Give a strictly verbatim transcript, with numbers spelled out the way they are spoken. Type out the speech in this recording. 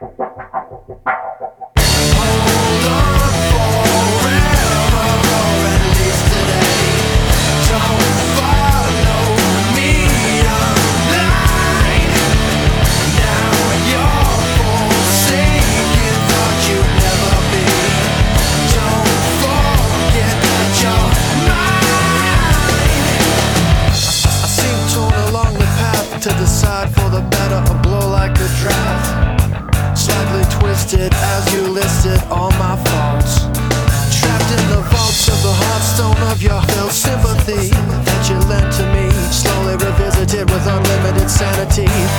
To decide for the better or blow like a draft. Slightly twisted as you listed all my faults. Trapped in the vaults of the heartstone of your felt sympathy that you lent to me. Slowly revisited with unlimited sanity.